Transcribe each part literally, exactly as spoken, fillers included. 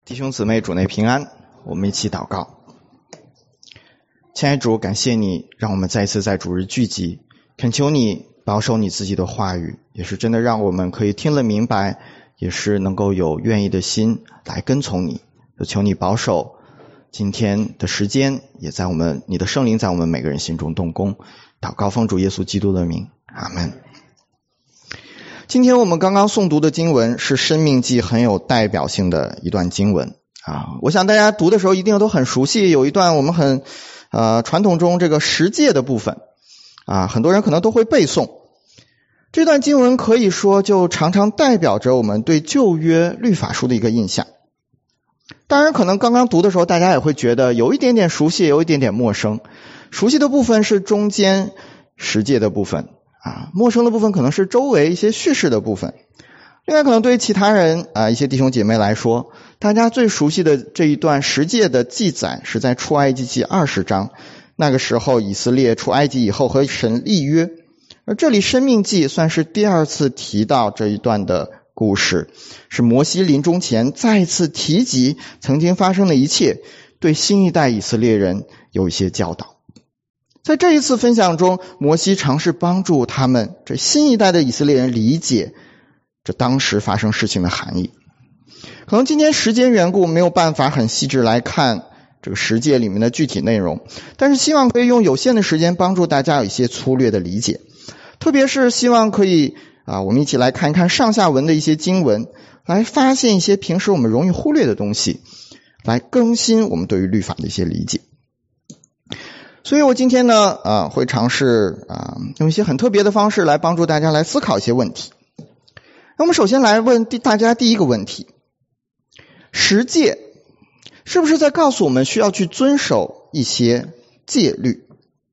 弟兄姊妹，主内平安，我们一起祷告。亲爱的主，感谢你让我们再一次在主日聚集，恳求你保守你自己的话语，也是真的让我们可以听了明白，也是能够有愿意的心来跟从你。就求你保守今天的时间，也在我们你的圣灵在我们每个人心中动工。祷告奉主耶稣基督的名，阿们。今天我们刚刚诵读的经文是申命记很有代表性的一段经文啊，我想大家读的时候一定都很熟悉，有一段我们很呃传统中这个十诫的部分啊，很多人可能都会背诵。这段经文可以说就常常代表着我们对旧约律法书的一个印象。当然可能刚刚读的时候大家也会觉得有一点点熟悉，有一点点陌生。熟悉的部分是中间十诫的部分啊，陌生的部分可能是周围一些叙事的部分。另外可能对于其他人啊，一些弟兄姐妹来说，大家最熟悉的这一段十诫的记载是在出埃及记二十章，那个时候以色列出埃及以后和神立约，而这里申命记算是第二次提到这一段的故事，是摩西临终前再次提及曾经发生的一切，对新一代以色列人有一些教导。在这一次分享中，摩西尝试帮助他们这新一代的以色列人理解这当时发生事情的含义。可能今天时间缘故没有办法很细致来看这个十诫里面的具体内容，但是希望可以用有限的时间帮助大家有一些粗略的理解，特别是希望可以啊，我们一起来看一看上下文的一些经文，来发现一些平时我们容易忽略的东西，来更新我们对于律法的一些理解。所以我今天呢啊会尝试啊用一些很特别的方式来帮助大家来思考一些问题。那我们首先来问大家第一个问题，十诫是不是在告诉我们需要去遵守一些戒律？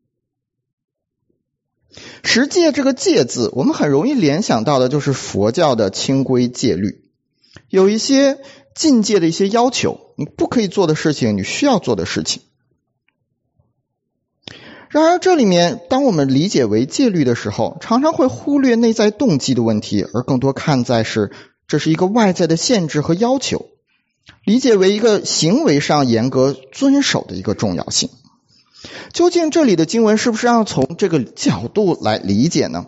十诫这个戒字，我们很容易联想到的就是佛教的清规戒律，有一些禁戒的一些要求，你不可以做的事情，你需要做的事情。然而这里面当我们理解为戒律的时候，常常会忽略内在动机的问题，而更多看在是这是一个外在的限制和要求，理解为一个行为上严格遵守的一个重要性。究竟这里的经文是不是要从这个角度来理解呢？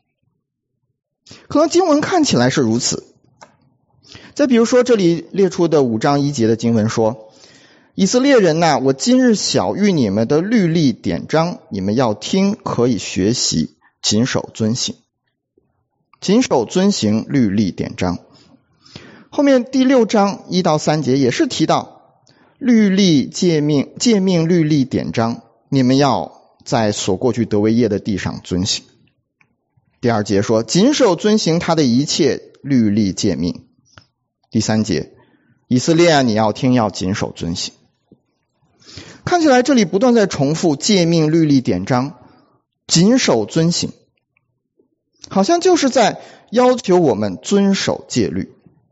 可能经文看起来是如此。再比如说这里列出的五章一节的经文说，以色列人呐、啊，我今日晓谕你们的律例典章，你们要听，可以学习，谨守遵行。谨守遵行律例典章。后面第六章一到三节也是提到律例诫命诫命律例典章，你们要在所过去得为业的地上遵行。第二节说谨守遵行他的一切律例诫命。第三节以色列啊，你要听，要谨守遵行。看起来这里不断在重复诫命律例典章，谨守遵行，好像就是在要求我们遵守戒律。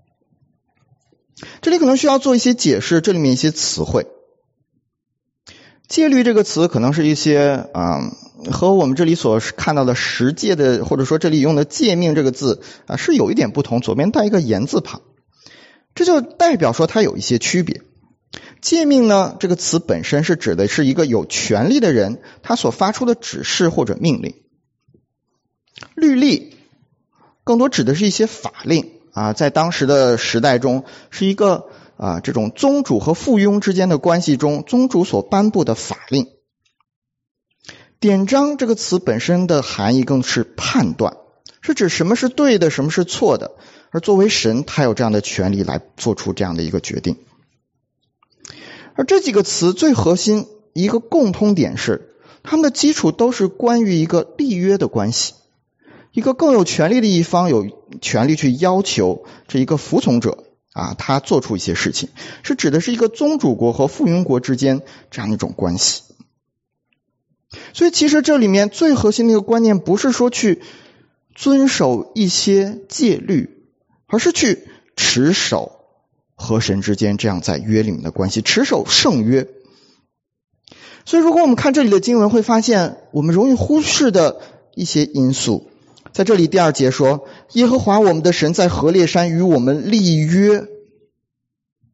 这里可能需要做一些解释，这里面一些词汇。戒律这个词可能是一些嗯，和我们这里所看到的十诫的，或者说这里用的诫命这个字啊，是有一点不同，左边带一个言字旁，这就代表说它有一些区别。诫命呢，这个词本身是指的是一个有权力的人他所发出的指示或者命令。律例更多指的是一些法令啊，在当时的时代中是一个啊这种宗主和附庸之间的关系中，宗主所颁布的法令。典章这个词本身的含义更是判断，是指什么是对的，什么是错的，而作为神他有这样的权利来做出这样的一个决定。而这几个词最核心一个共通点是，它们的基础都是关于一个立约的关系，一个更有权力的一方有权利去要求这一个服从者啊，他做出一些事情，是指的是一个宗主国和附庸国之间这样一种关系。所以其实这里面最核心的一个观念不是说去遵守一些戒律，而是去持守和神之间这样在约里面的关系，持守圣约。所以如果我们看这里的经文，会发现我们容易忽视的一些因素。在这里第二节说，耶和华我们的神在何烈山与我们立约。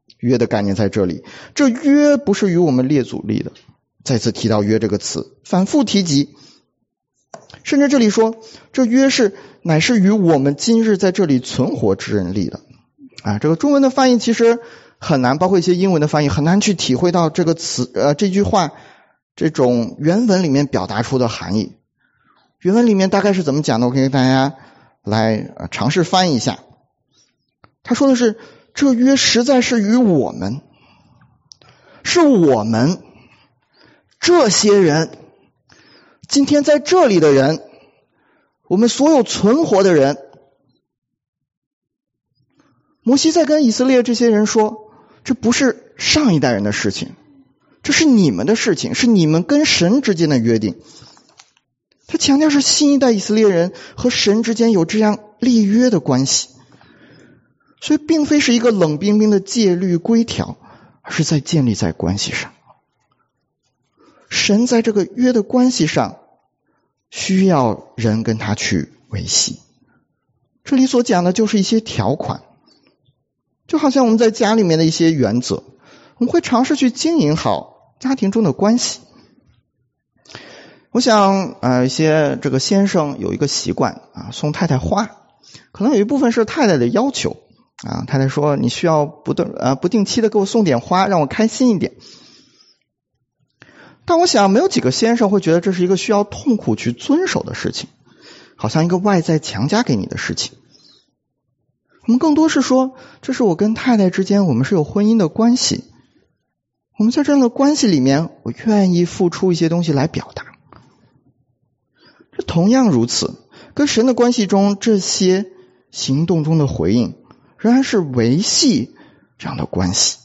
约的概念在这里，这约不是与我们列祖立的，再次提到约这个词，反复提及，甚至这里说这约是乃是与我们今日在这里存活之人立的啊。这个中文的翻译其实很难，包括一些英文的翻译很难去体会到这个词呃这句话这种原文里面表达出的含义。原文里面大概是怎么讲的，我可以给大家来、呃、尝试翻译一下。他说的是这约实在是与我们，是我们这些人，今天在这里的人，我们所有存活的人。摩西在跟以色列这些人说，这不是上一代人的事情，这是你们的事情，是你们跟神之间的约定。他强调是新一代以色列人和神之间有这样立约的关系，所以并非是一个冷冰冰的戒律规条，而是在建立在关系上。神在这个约的关系上需要人跟他去维系。这里所讲的就是一些条款，就好像我们在家里面的一些原则，我们会尝试去经营好家庭中的关系。我想呃，一些这个先生有一个习惯啊，送太太花，可能有一部分是太太的要求啊，太太说你需要不定呃不定期的给我送点花，让我开心一点。但我想没有几个先生会觉得这是一个需要痛苦去遵守的事情，好像一个外在强加给你的事情。我们更多是说，这是我跟太太之间我们是有婚姻的关系，我们在这样的关系里面，我愿意付出一些东西来表达。这同样如此，跟神的关系中这些行动中的回应仍然是维系这样的关系。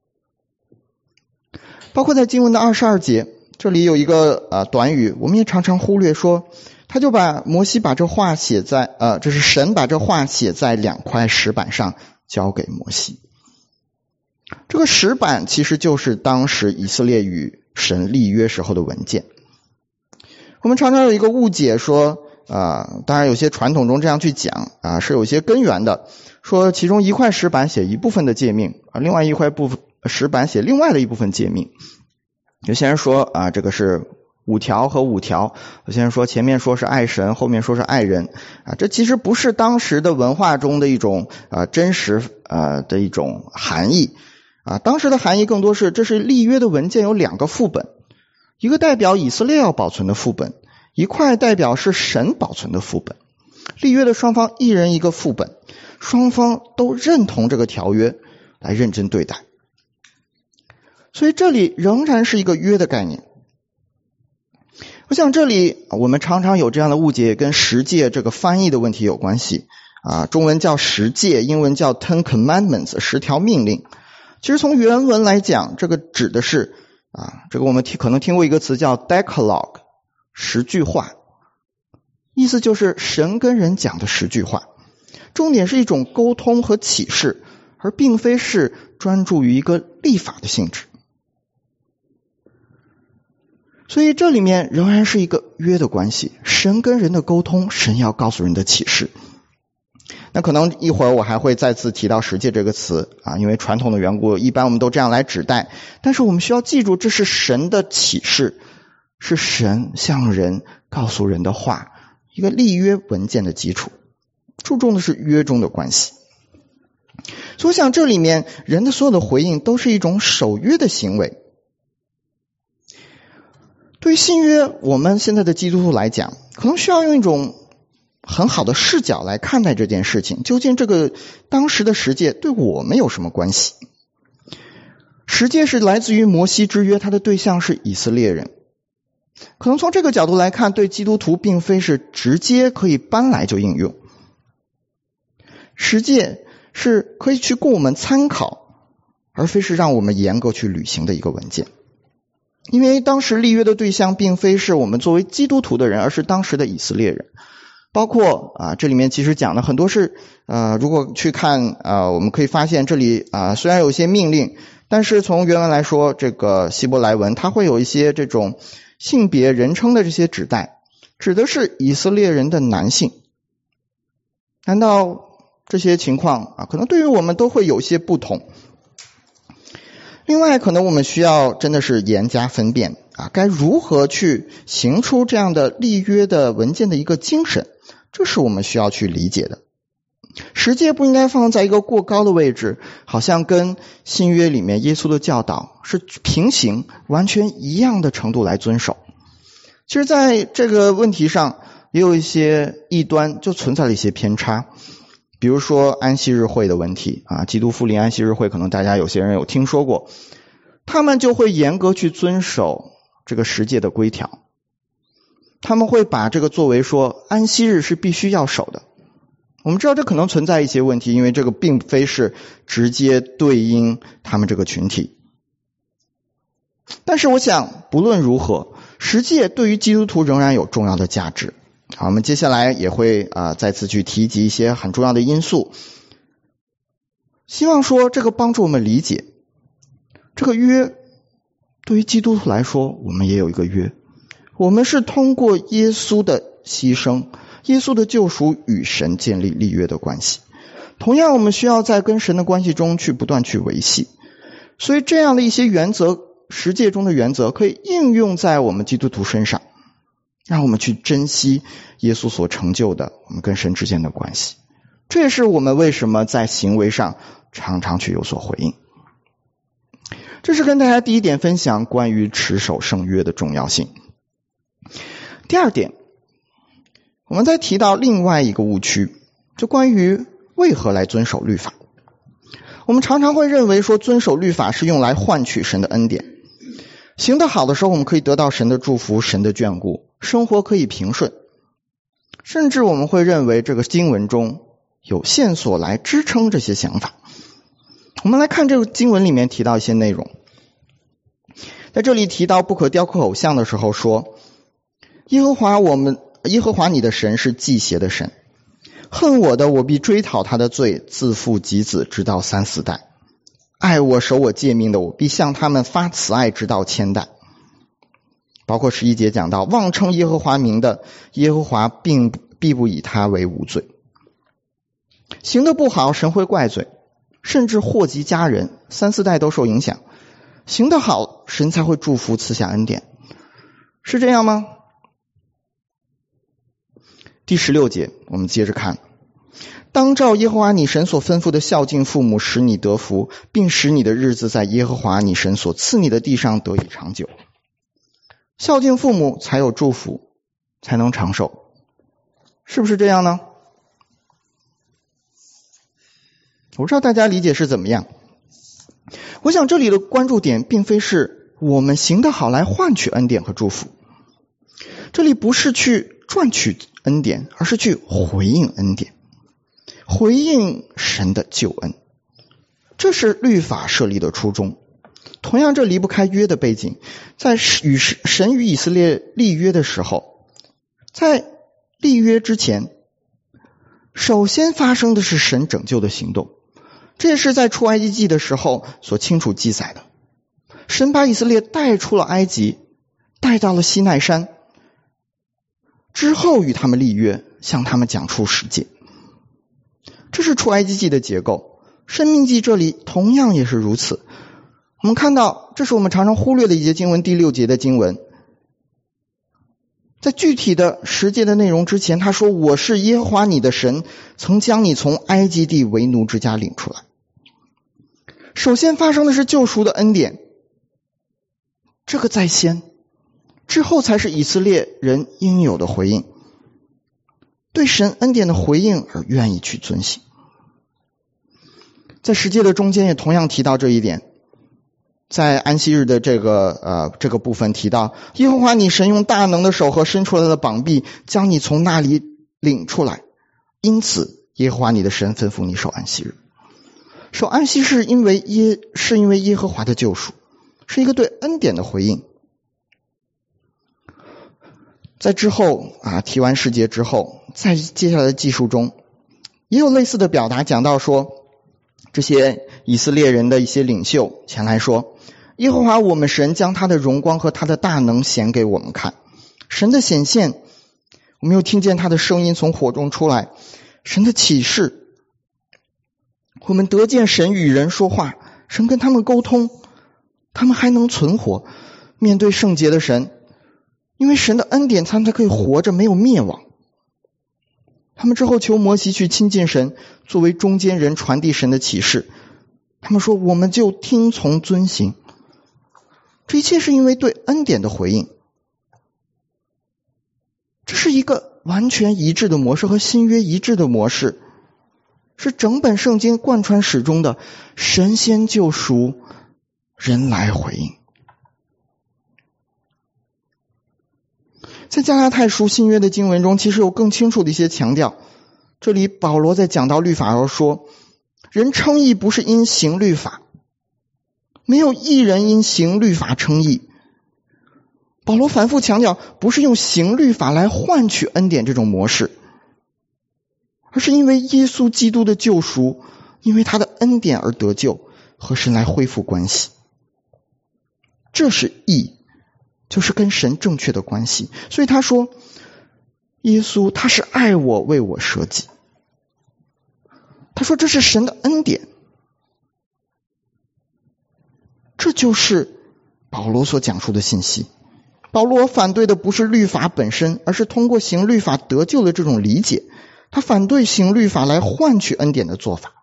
包括在经文的二十二节，这里有一个呃短语，我们也常常忽略，说他就把摩西把这话写在呃这是神把这话写在两块石板上交给摩西。这个石板其实就是当时以色列与神立约时候的文件。我们常常有一个误解说啊、呃，当然有些传统中这样去讲啊、呃，是有些根源的，说其中一块石板写一部分的诫命啊，另外一块部分石板写另外的一部分诫命。有些人说啊，这个是五条和五条，有些人说前面说是爱神，后面说是爱人啊，这其实不是当时的文化中的一种啊真实啊的一种含义啊，当时的含义更多是这是立约的文件有两个副本，一个代表以色列要保存的副本，一块代表是神保存的副本。立约的双方一人一个副本，双方都认同这个条约来认真对待。所以这里仍然是一个约的概念。我想这里我们常常有这样的误解，跟十诫这个翻译的问题有关系啊，中文叫十诫，英文叫 Ten Commandments， 十条命令。其实从原文来讲，这个指的是啊，这个我们听可能听过一个词叫 Decalogue， 十句话，意思就是神跟人讲的十句话，重点是一种沟通和启示，而并非是专注于一个立法的性质。所以这里面仍然是一个约的关系，神跟人的沟通，神要告诉人的启示。那可能一会儿我还会再次提到十诫这个词啊，因为传统的缘故，一般我们都这样来指代。但是我们需要记住，这是神的启示，是神向人告诉人的话，一个立约文件的基础，注重的是约中的关系。所以我想这里面人的所有的回应都是一种守约的行为。对于新约，我们现在的基督徒来讲，可能需要用一种很好的视角来看待这件事情，究竟这个当时的十诫对我们有什么关系？十诫是来自于摩西之约，它的对象是以色列人。可能从这个角度来看，对基督徒并非是直接可以搬来就应用。十诫是可以去供我们参考，而非是让我们严格去履行的一个文件。因为当时立约的对象并非是我们作为基督徒的人，而是当时的以色列人。包括啊，这里面其实讲的很多是呃，如果去看啊，我们可以发现这里啊，虽然有一些命令，但是从原文来说，这个希伯来文它会有一些这种性别人称的这些指代，指的是以色列人的男性。难道这些情况啊，可能对于我们都会有些不同？ 另外可能我们需要真的是严加分辨啊，该如何去行出这样的立约的文件的一个精神，这是我们需要去理解的。十诫不应该放在一个过高的位置，好像跟新约里面耶稣的教导是平行完全一样的程度来遵守。其实在这个问题上也有一些异端就存在了一些偏差，比如说安息日会的问题啊，基督复临安息日会可能大家有些人有听说过，他们就会严格去遵守这个十诫的规条，他们会把这个作为说安息日是必须要守的。我们知道这可能存在一些问题，因为这个并非是直接对应他们这个群体。但是我想不论如何，十诫对于基督徒仍然有重要的价值。好，我们接下来也会啊、呃、再次去提及一些很重要的因素，希望说这个帮助我们理解这个约对于基督徒来说，我们也有一个约，我们是通过耶稣的牺牲，耶稣的救赎与神建立立约的关系。同样我们需要在跟神的关系中去不断去维系，所以这样的一些原则，十诫中的原则可以应用在我们基督徒身上，让我们去珍惜耶稣所成就的我们跟神之间的关系。这也是我们为什么在行为上常常去有所回应。这是跟大家第一点分享关于持守圣约的重要性。第二点，我们再提到另外一个误区，就关于为何来遵守律法。我们常常会认为说遵守律法是用来换取神的恩典，行得好的时候我们可以得到神的祝福，神的眷顾，生活可以平顺，甚至我们会认为这个经文中有线索来支撑这些想法。我们来看这个经文里面提到一些内容，在这里提到不可雕刻偶像的时候说，耶和华我们耶和华你的神是忌邪的神，恨我的我必追讨他的罪，自父及子直到三四代，爱我守我诫命的我必向他们发慈爱直到千代。包括十一节讲到妄称耶和华名的，耶和华并必不以他为无罪。行得不好神会怪罪，甚至祸及家人，三四代都受影响。行得好神才会祝福赐下恩典，是这样吗？第十六节我们接着看，当照耶和华你神所吩咐的孝敬父母，使你得福，并使你的日子在耶和华你神所赐你的地上得以长久。孝敬父母才有祝福，才能长寿，是不是这样呢？我不知道大家理解是怎么样。我想这里的关注点并非是我们行得好来换取恩典和祝福，这里不是去赚取恩典，而是去回应恩典，回应神的救恩，这是律法设立的初衷。同样这离不开约的背景，在与神与以色列立约的时候，在立约之前，首先发生的是神拯救的行动，这也是在出埃及记的时候所清楚记载的。神把以色列带出了埃及，带到了西奈山，之后与他们立约，向他们讲出十诫。这是出埃及记的结构，申命记这里同样也是如此。我们看到这是我们常常忽略的一节经文，第六节的经文，在具体的十诫的内容之前，他说我是耶和华你的神，曾将你从埃及地为奴之家领出来。首先发生的是救赎的恩典，这个在先，之后才是以色列人应有的回应，对神恩典的回应而愿意去遵行。在十诫的中间也同样提到这一点，在安息日的这个呃这个部分提到，耶和华你神用大能的手和伸出来的膀臂将你从那里领出来，因此耶和华你的神吩咐你守安息日。守安息是因为耶是因为耶和华的救赎，是一个对恩典的回应。在之后啊提完十诫之后，在接下来的记述中也有类似的表达，讲到说这些以色列人的一些领袖前来说，耶和华我们神将他的荣光和他的大能显给我们看。神的显现，我们又听见他的声音从火中出来，神的启示，我们得见神与人说话，神跟他们沟通， 他们还能存活，面对圣洁的神，因为神的恩典，他们才可以活着，没有灭亡。他们之后求摩西去亲近神，作为中间人传递神的启示。他们说，我们就听从遵行。这一切是因为对恩典的回应。这是一个完全一致的模式，和新约一致的模式，是整本圣经贯穿始终的神先救赎，人来回应。在加拉太书新约的经文中，其实有更清楚的一些强调。这里保罗在讲到律法而说，人称义不是因行律法，没有义人因行律法称义。保罗反复强调，不是用行律法来换取恩典这种模式，而是因为耶稣基督的救赎，因为他的恩典而得救，和神来恢复关系。这是义，就是跟神正确的关系。所以他说，耶稣他是爱我，为我舍己。他说这是神的恩典。这就是保罗所讲述的信息。保罗反对的不是律法本身，而是通过行律法得救的这种理解。他反对行律法来换取恩典的做法。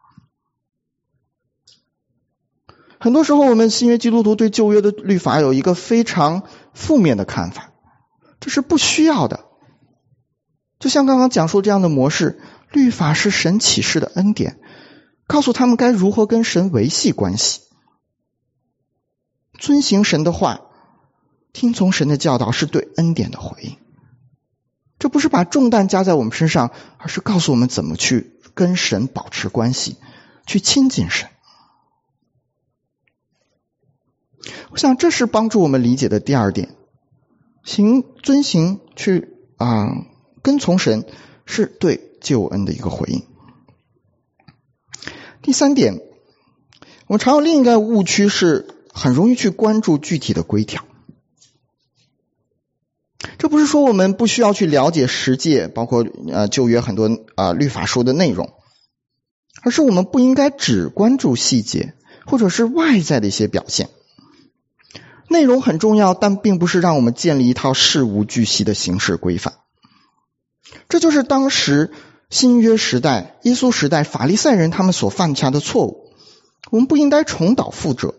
很多时候我们新约基督徒对旧约的律法有一个非常负面的看法，这是不需要的。就像刚刚讲述这样的模式，律法是神启示的恩典，告诉他们该如何跟神维系关系。遵行神的话，听从神的教导，是对恩典的回应。这不是把重担加在我们身上，而是告诉我们怎么去跟神保持关系，去亲近神。我想这是帮助我们理解的第二点，行遵行去啊、呃、跟从神，是对救恩的一个回应。第三点，我们常有另一个误区，是很容易去关注具体的规条。这不是说我们不需要去了解十诫，包括呃旧约很多啊、呃、律法书的内容，而是我们不应该只关注细节，或者是外在的一些表现。内容很重要，但并不是让我们建立一套事无巨细的行事规范。这就是当时新约时代、耶稣时代法利赛人他们所犯下的错误，我们不应该重蹈覆辙。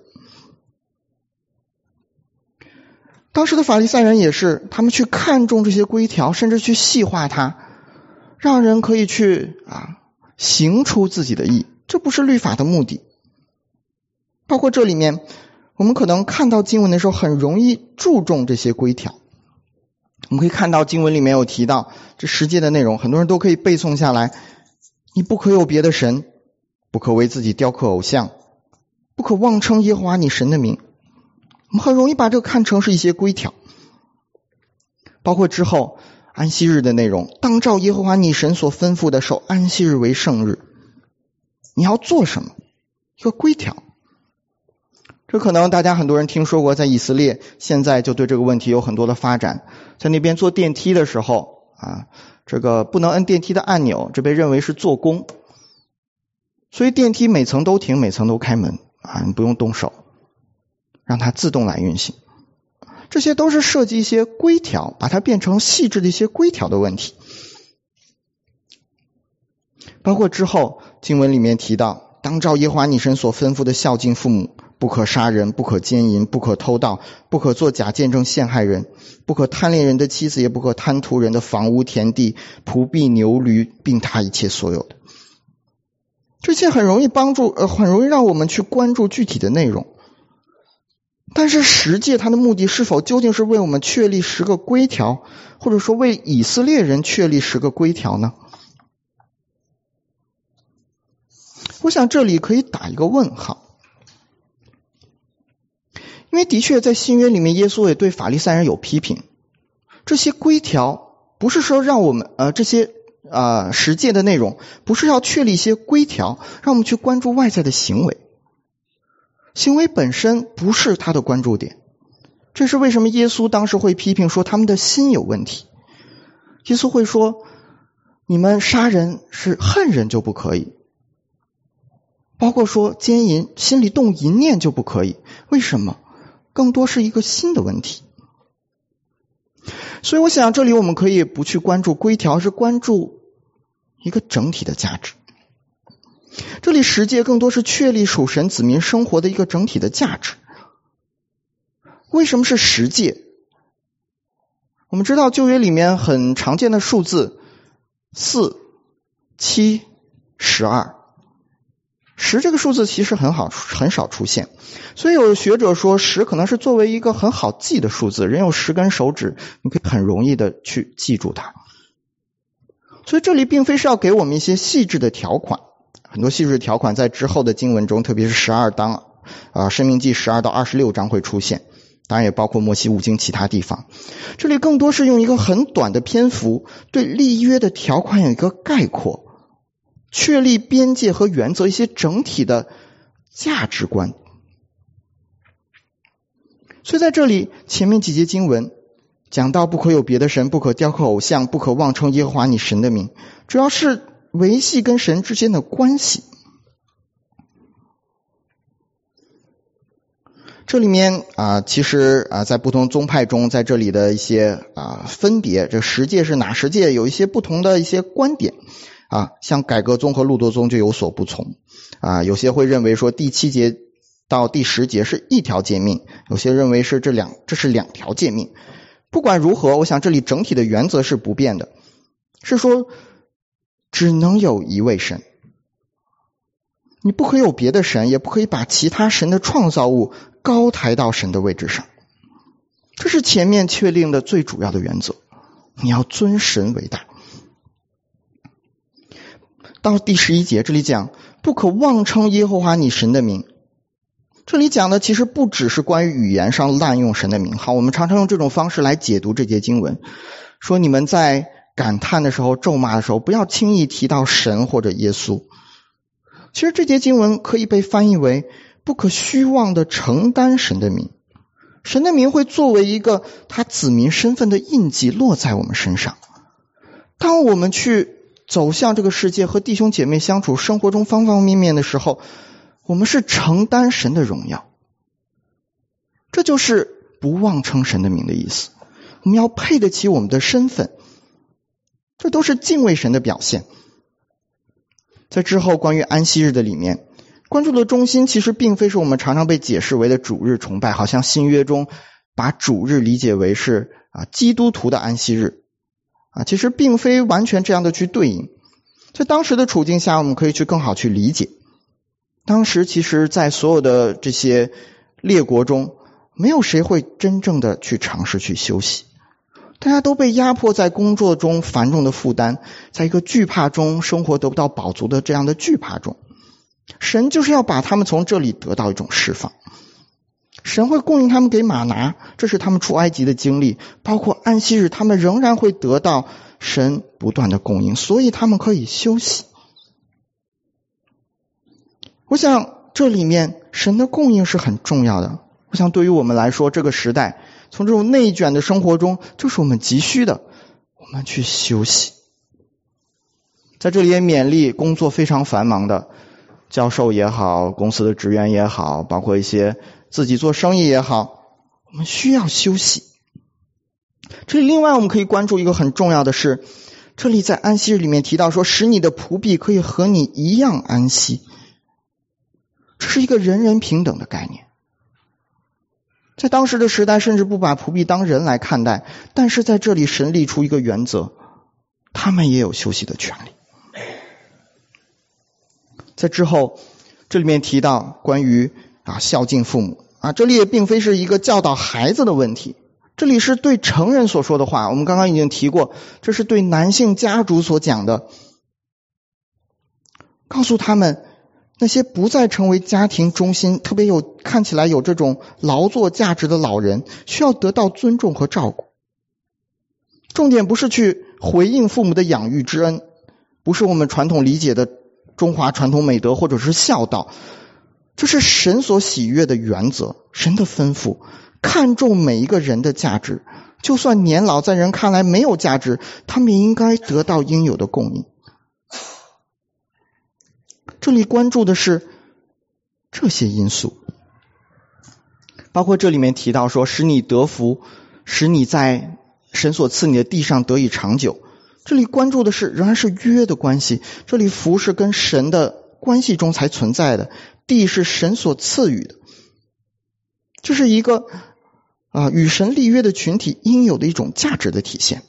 当时的法利赛人也是，他们去看重这些规条，甚至去细化它，让人可以去啊行出自己的义，这不是律法的目的。包括这里面我们可能看到经文的时候很容易注重这些规条。我们可以看到经文里面有提到这十诫的内容，很多人都可以背诵下来。你不可有别的神，不可为自己雕刻偶像，不可妄称耶和华你神的名。我们很容易把这个看成是一些规条。包括之后安息日的内容，当照耶和华你神所吩咐的，守安息日为圣日。你要做什么？一个规条。这可能大家很多人听说过，在以色列现在就对这个问题有很多的发展。在那边坐电梯的时候啊，这个不能摁电梯的按钮，这被认为是做工，所以电梯每层都停，每层都开门啊，你不用动手，让它自动来运行。这些都是设计一些规条，把它变成细致的一些规条的问题。包括之后经文里面提到，当照耶和华你神所吩咐的孝敬父母，不可杀人，不可奸淫，不可偷盗，不可作假见证陷害人，不可贪恋人的妻子，也不可贪图人的房屋田地仆婢牛驴，并他一切所有的。这些很容易帮助呃，很容易让我们去关注具体的内容。但是十诫它的目的是否究竟是为我们确立十个规条，或者说为以色列人确立十个规条呢？我想这里可以打一个问号。因为的确在新约里面，耶稣也对法利赛人有批评。这些规条不是说让我们呃这些呃十诫的内容不是要确立一些规条让我们去关注外在的行为，行为本身不是他的关注点。这是为什么耶稣当时会批评说他们的心有问题。耶稣会说，你们杀人是恨人就不可以，包括说奸淫，心里动淫念就不可以。为什么？ 更多是一个新的问题。所以我想这里我们可以不去关注规条，而是关注一个整体的价值。这里十诫更多是确立属神子民生活的一个整体的价值。为什么是十诫？我们知道旧约里面很常见的数字四、七、十二。十这个数字其实很好很少出现，所以有学者说十可能是作为一个很好记的数字，人有十根手指，你可以很容易的去记住它。所以这里并非是要给我们一些细致的条款，很多细致的条款在之后的经文中，特别是十二章啊、呃，申命记十二到二十六章会出现，当然也包括摩西五经其他地方。这里更多是用一个很短的篇幅对立约的条款有一个概括，确立边界和原则，一些整体的价值观。所以在这里前面几节经文讲到不可有别的神，不可雕刻偶像，不可妄称耶和华你神的名，主要是维系跟神之间的关系。这里面啊、呃，其实啊、呃，在不同宗派中，在这里的一些啊、呃、分别，这十诫是哪十诫，有一些不同的一些观点。啊，像改革宗和路德宗就有所不从啊，有些会认为说第七节到第十节是一条诫命，有些认为是这两这是两条诫命。不管如何，我想这里整体的原则是不变的，是说只能有一位神，你不可以有别的神，也不可以把其他神的创造物高抬到神的位置上，这是前面确定的最主要的原则，你要尊神为大。到第十一节，这里讲不可妄称耶和华你神的名。这里讲的其实不只是关于语言上滥用神的名号，我们常常用这种方式来解读这节经文，说你们在感叹的时候、咒骂的时候，不要轻易提到神或者耶稣。其实这节经文可以被翻译为不可虚妄的承担神的名，神的名会作为一个他子民身份的印记落在我们身上。当我们去走向这个世界，和弟兄姐妹相处，生活中方方面面的时候，我们是承担神的荣耀，这就是不妄称神的名的意思。我们要配得起我们的身份，这都是敬畏神的表现。在之后关于安息日的里面，关注的中心其实并非是我们常常被解释为的主日崇拜，好像新约中把主日理解为是啊基督徒的安息日啊，其实并非完全这样的去对应。在当时的处境下，我们可以去更好去理解。当时其实在所有的这些列国中，没有谁会真正的去尝试去休息，大家都被压迫在工作中繁重的负担，在一个惧怕中生活得不到饱足的这样的惧怕中，神就是要把他们从这里得到一种释放。神会供应他们给玛拿，这是他们出埃及的经历，包括安息日他们仍然会得到神不断的供应，所以他们可以休息。我想这里面神的供应是很重要的，我想对于我们来说，这个时代从这种内卷的生活中，就是我们急需的，我们去休息。在这里也勉励工作非常繁忙的教授也好，公司的职员也好，包括一些自己做生意也好，我们需要休息。这里另外我们可以关注一个很重要的是，这里在安息日里面提到说，使你的仆婢可以和你一样安息，这是一个人人平等的概念。在当时的时代甚至不把仆婢当人来看待，但是在这里神立出一个原则，他们也有休息的权利。在之后这里面提到关于啊孝敬父母啊，这里也并非是一个教导孩子的问题，这里是对成人所说的话。我们刚刚已经提过，这是对男性家族所讲的，告诉他们那些不再成为家庭中心，特别有看起来有这种劳作价值的老人，需要得到尊重和照顾。重点不是去回应父母的养育之恩，不是我们传统理解的中华传统美德或者是孝道，这是神所喜悦的原则，神的吩咐，看重每一个人的价值，就算年老在人看来没有价值，他们也应该得到应有的供应。这里关注的是这些因素。 包括这里面提到说使你得福，使你在神所赐你的地上得以长久，这里关注的是仍然是约的关系，这里福是跟神的关系中才存在的，地是神所赐予的，这是一个啊、呃、与神立约的群体应有的一种价值的体现。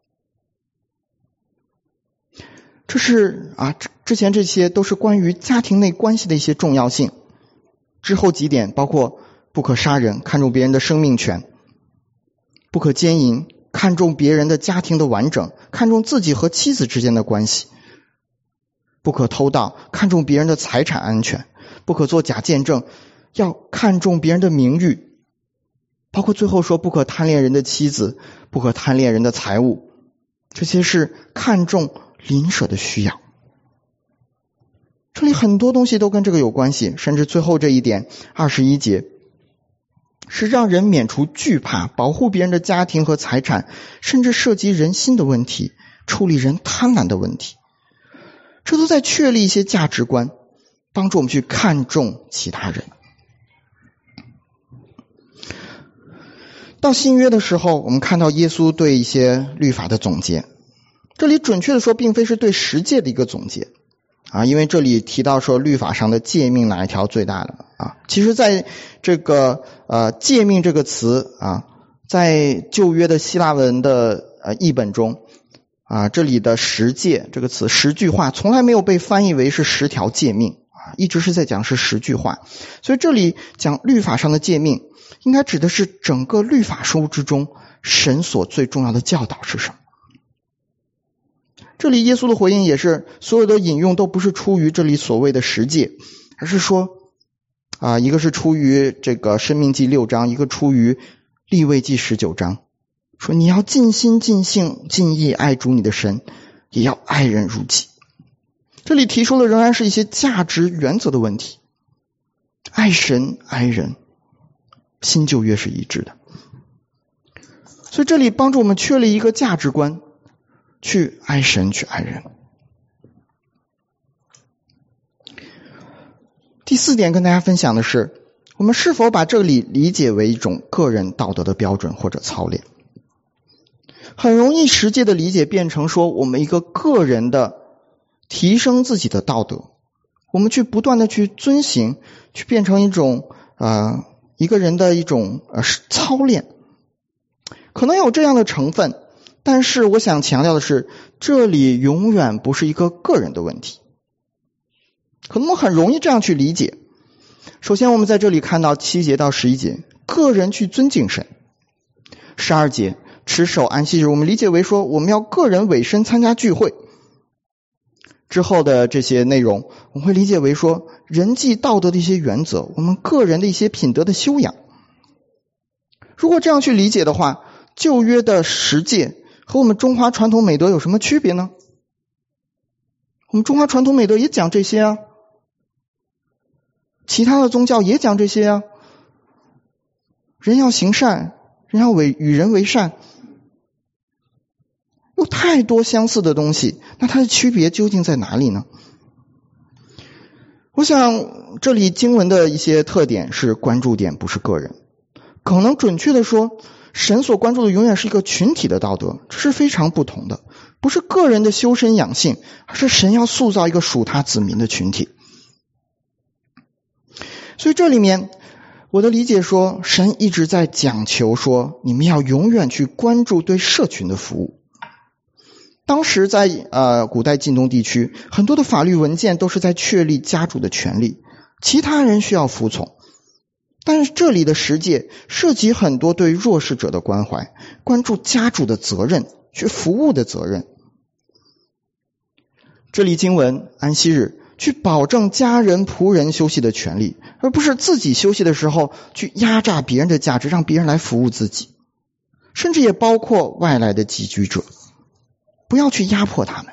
这是啊，之前这些都是关于家庭内关系的一些重要性。之后几点包括不可杀人，看重别人的生命权；不可奸淫，看重别人的家庭的完整，看重自己和妻子之间的关系；不可偷盗，看重别人的财产安全；不可做假见证，要看重别人的名誉。包括最后说不可贪恋人的妻子，不可贪恋人的财物，这些是看重邻舍的需要。这里很多东西都跟这个有关系，甚至最后这一点二十一节是让人免除惧怕，保护别人的家庭和财产，甚至涉及人心的问题，处理人贪婪的问题。这都在确立一些价值观，帮助我们去看重其他人。到新约的时候，我们看到耶稣对一些律法的总结，这里准确的说并非是对十诫的一个总结啊，因为这里提到说律法上的诫命哪一条最大的啊？其实在这个呃诫命这个词啊，在旧约的希腊文的呃译本中啊，这里的十诫这个词十句话从来没有被翻译为是十条诫命啊，一直是在讲是十句话。所以这里讲律法上的诫命，应该指的是整个律法书之中神所最重要的教导是什么。这里耶稣的回应也是所有的引用都不是出于这里所谓的十诫，而是说啊，一个是出于这个申命记六章，一个出于利未记十九章，说你要尽心尽性尽意爱主你的神，也要爱人如己。这里提出的仍然是一些价值原则的问题，爱神爱人，新旧约是一致的。所以这里帮助我们确立一个价值观，去爱神，去爱人。第四点跟大家分享的是，我们是否把这里理解为一种个人道德的标准或者操练。很容易实际的理解变成说我们一个个人的提升自己的道德，我们去不断的去遵行，去变成一种呃一个人的一种呃操练，可能有这样的成分，但是我想强调的是，这里永远不是一个个人的问题。可能我们很容易这样去理解。首先我们在这里看到七节到十一节，个人去尊敬神。十二节持守安息日，我们理解为说我们要个人委身参加聚会。之后的这些内容我们会理解为说人际道德的一些原则，我们个人的一些品德的修养。如果这样去理解的话，旧约的十诫和我们中华传统美德有什么区别呢？我们中华传统美德也讲这些啊，其他的宗教也讲这些啊，人要行善，人要为与人为善，有太多相似的东西，那它的区别究竟在哪里呢？我想这里经文的一些特点是关注点不是个人，可能准确的说，神所关注的永远是一个群体的道德，这是非常不同的，不是个人的修身养性，而是神要塑造一个属他子民的群体。所以这里面我的理解说，神一直在讲求说你们要永远去关注对社群的服务。当时在呃古代晋东地区，很多的法律文件都是在确立家主的权利，其他人需要服从。但是这里的十诫涉及很多对弱势者的关怀，关注家主的责任，去服务的责任。这里经文安息日去保证家人仆人休息的权利，而不是自己休息的时候去压榨别人的价值，让别人来服务自己。甚至也包括外来的寄居者，不要去压迫他们。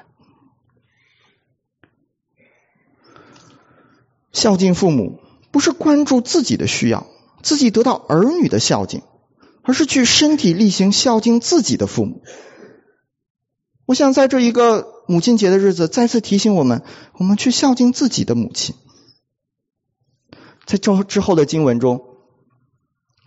孝敬父母不是关注自己的需要，自己得到儿女的孝敬，而是去身体力行孝敬自己的父母。我想在这一个母亲节的日子再次提醒我们，我们去孝敬自己的母亲。在之后的经文中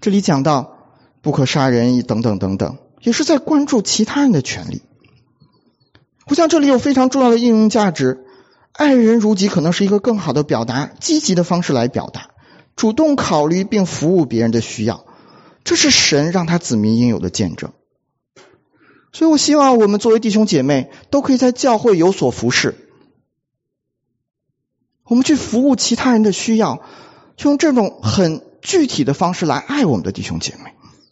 这里讲到不可杀人等等等等，也是在关注其他人的权利。我想这里有非常重要的应用价值，爱人如己可能是一个更好的表达，积极的方式来表达，主动考虑并服务别人的需要，这是神让他子民应有的见证。所以我希望我们作为弟兄姐妹都可以在教会有所服侍，我们去服务其他人的需要，就用这种很具体的方式来爱我们的弟兄姐妹。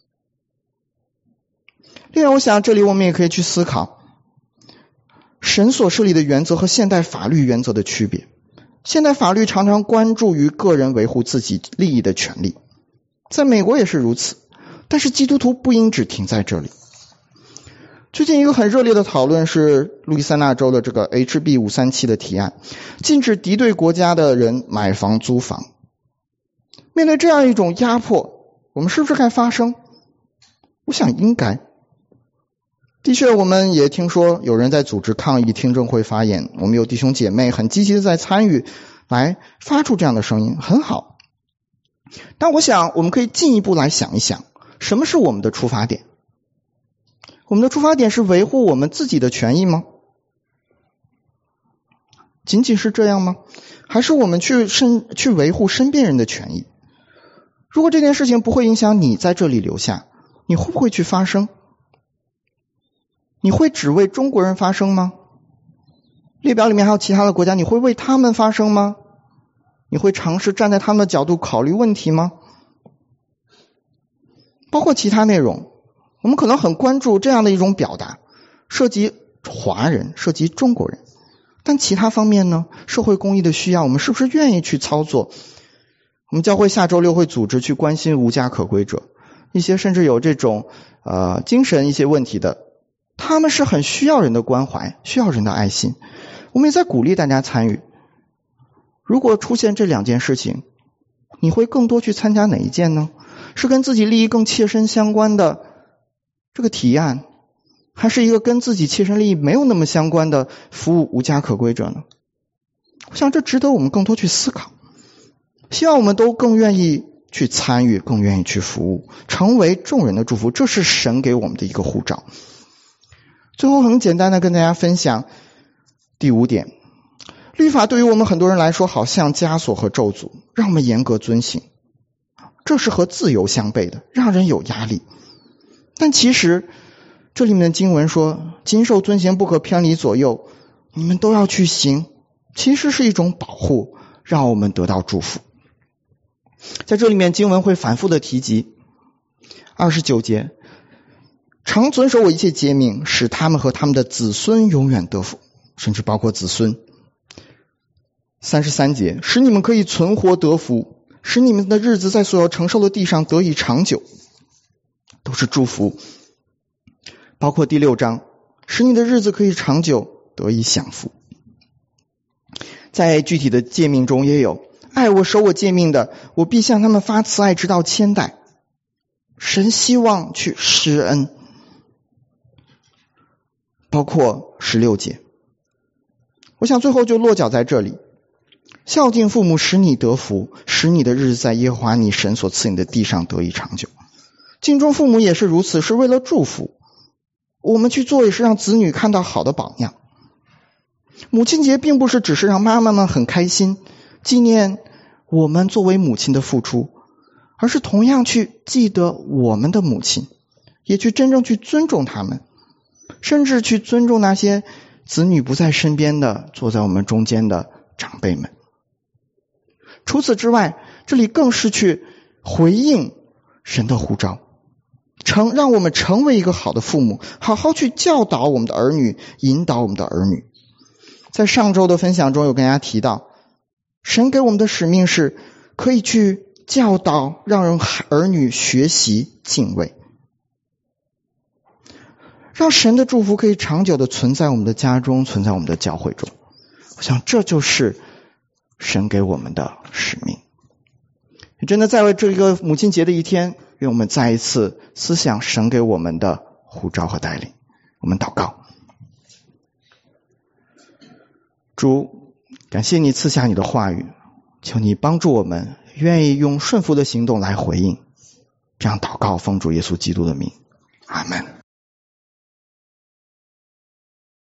另外我想这里我们也可以去思考神所设立的原则和现代法律原则的区别。现代法律常常关注于个人维护自己利益的权利，在美国也是如此，但是基督徒不应只停在这里。最近一个很热烈的讨论是路易斯安那州的这个 H B 五三七 的提案，禁止敌对国家的人买房租房。面对这样一种压迫，我们是不是该发声？我想应该。的确我们也听说有人在组织抗议听证会发言，我们有弟兄姐妹很积极的在参与，来发出这样的声音，很好。但我想我们可以进一步来想一想，什么是我们的出发点？我们的出发点是维护我们自己的权益吗？仅仅是这样吗？还是我们去身去维护身边人的权益？如果这件事情不会影响你在这里留下，你会不会去发声？你会只为中国人发声吗？列表里面还有其他的国家，你会为他们发声吗？你会尝试站在他们的角度考虑问题吗？包括其他内容，我们可能很关注这样的一种表达，涉及华人，涉及中国人，但其他方面呢？社会公益的需要，我们是不是愿意去操作？我们教会下周六会组织去关心无家可归者，一些甚至有这种呃精神一些问题的，他们是很需要人的关怀，需要人的爱心。我们也在鼓励大家参与。如果出现这两件事情，你会更多去参加哪一件呢？是跟自己利益更切身相关的这个提案，还是一个跟自己切身利益没有那么相关的服务无家可归者呢？我想这值得我们更多去思考。希望我们都更愿意去参与，更愿意去服务，成为众人的祝福，这是神给我们的一个呼召。最后很简单的跟大家分享第五点，律法对于我们很多人来说好像枷锁和咒诅，让我们严格遵行，这是和自由相悖的，让人有压力。但其实这里面的经文说，谨守遵行，不可偏离左右，你们都要去行，其实是一种保护，让我们得到祝福。在这里面经文会反复的提及二十九节，常遵守我一切诫命，使他们和他们的子孙永远得福，甚至包括子孙。三十三节，使你们可以存活得福，使你们的日子在所有承受的地上得以长久，都是祝福。包括第六章，使你的日子可以长久，得以享福。在具体的诫命中也有，爱我守我诫命的，我必向他们发慈爱直到千代。神希望去施恩。包括十六节，我想最后就落脚在这里，孝敬父母使你得福，使你的日子在耶和华你神所赐你的地上得以长久。敬重父母也是如此，是为了祝福，我们去做也是让子女看到好的榜样。母亲节并不是只是让妈妈们很开心，纪念我们作为母亲的付出，而是同样去记得我们的母亲，也去真正去尊重他们，甚至去尊重那些子女不在身边的坐在我们中间的长辈们。除此之外，这里更是去回应神的呼召，成让我们成为一个好的父母，好好去教导我们的儿女，引导我们的儿女。在上周的分享中有跟大家提到，神给我们的使命是可以去教导让人儿女学习敬畏，让神的祝福可以长久的存在我们的家中，存在我们的教会中。我想这就是神给我们的使命。真的在为这个母亲节的一天，愿我们再一次思想神给我们的呼召和带领。我们祷告。主，感谢你赐下你的话语，求你帮助我们愿意用顺服的行动来回应， 这样祷告，奉主耶稣基督的名，阿们。